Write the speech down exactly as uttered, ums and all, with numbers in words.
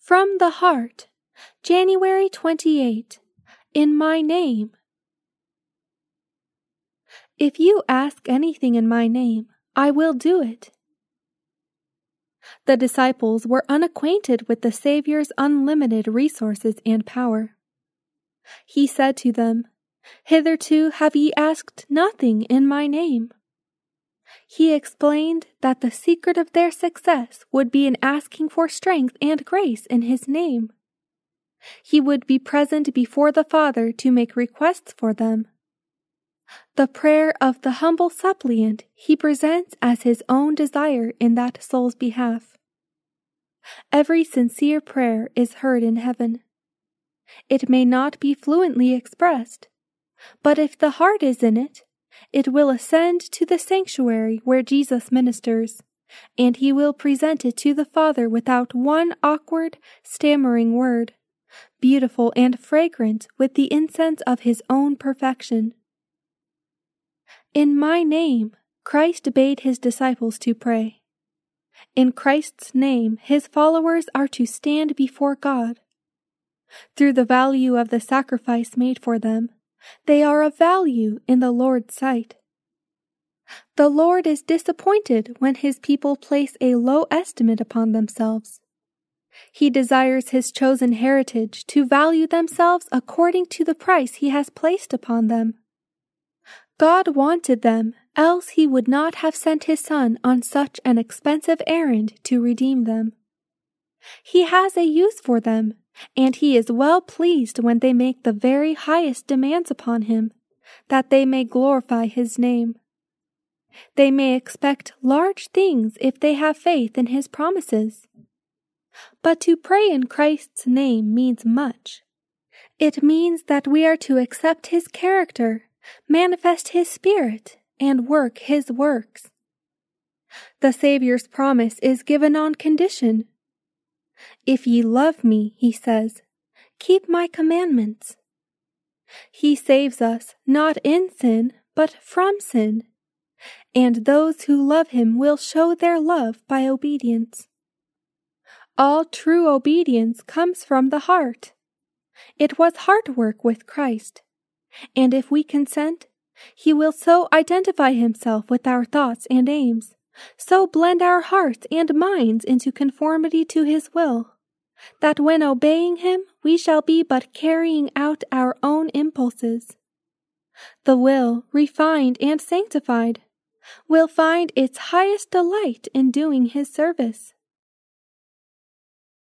From the Heart, January twenty-eighth. In my name. If you ask anything in my name, I will do it. The disciples were unacquainted with the Savior's unlimited resources and power. He said to them, "Hitherto have ye asked nothing in my name." He explained that the secret of their success would be in asking for strength and grace in His name. He would be present before the Father to make requests for them. The prayer of the humble suppliant He presents as His own desire in that soul's behalf. Every sincere prayer is heard in heaven. It may not be fluently expressed, but if the heart is in it, it will ascend to the sanctuary where Jesus ministers, and He will present it to the Father without one awkward, stammering word, beautiful and fragrant with the incense of His own perfection. In my name, Christ bade His disciples to pray. In Christ's name, His followers are to stand before God. Through the value of the sacrifice made for them, they are of value in the Lord's sight. The Lord is disappointed when His people place a low estimate upon themselves. He desires His chosen heritage to value themselves according to the price He has placed upon them. God wanted them, else He would not have sent His Son on such an expensive errand to redeem them. He has a use for them, and He is well pleased when they make the very highest demands upon Him, that they may glorify His name. They may expect large things if they have faith in His promises. But to pray in Christ's name means much. It means that we are to accept His character, manifest His Spirit, and work His works. The Savior's promise is given on condition. "If ye love me," He says, "keep my commandments." He saves us not in sin, but from sin, and those who love Him will show their love by obedience. All true obedience comes from the heart. It was heart work with Christ, and if we consent, He will so identify Himself with our thoughts and aims, so blend our hearts and minds into conformity to His will, that when obeying Him we shall be but carrying out our own impulses. The will, refined and sanctified, will find its highest delight in doing His service.